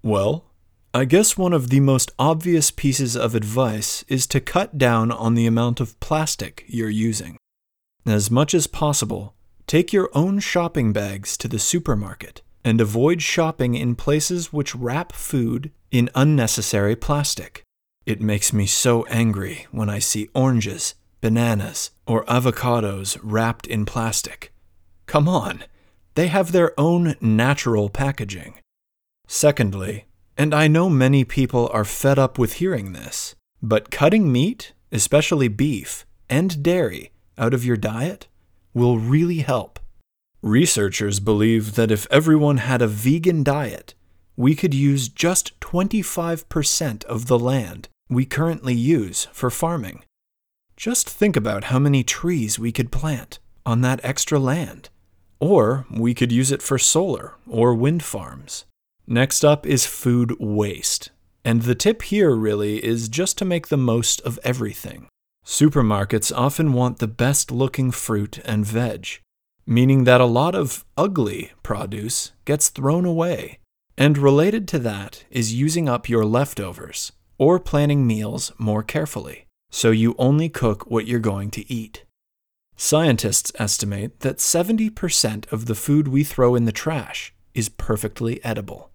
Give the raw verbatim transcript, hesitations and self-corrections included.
Well, I guess one of the most obvious pieces of advice is to cut down on the amount of plastic you're using. As much as possible, take your own shopping bags to the supermarket and avoid shopping in places which wrap food in unnecessary plastic. It makes me so angry when I see oranges, bananas, or avocados wrapped in plastic. Come on, they have their own natural packaging. Secondly, and I know many people are fed up with hearing this, but cutting meat, especially beef and dairy, out of your diet will really help. Researchers believe that if everyone had a vegan diet, we could use just twenty-five percent of the land we currently use for farming. Just think about how many trees we could plant on that extra land. Or we could use it for solar or wind farms. Next up is food waste. And the tip here really is just to make the most of everything. Supermarkets often want the best looking fruit and veg, meaning that a lot of ugly produce gets thrown away. And related to that is using up your leftovers or planning meals more carefully, so you only cook what you're going to eat. Scientists estimate that seventy percent of the food we throw in the trash is perfectly edible.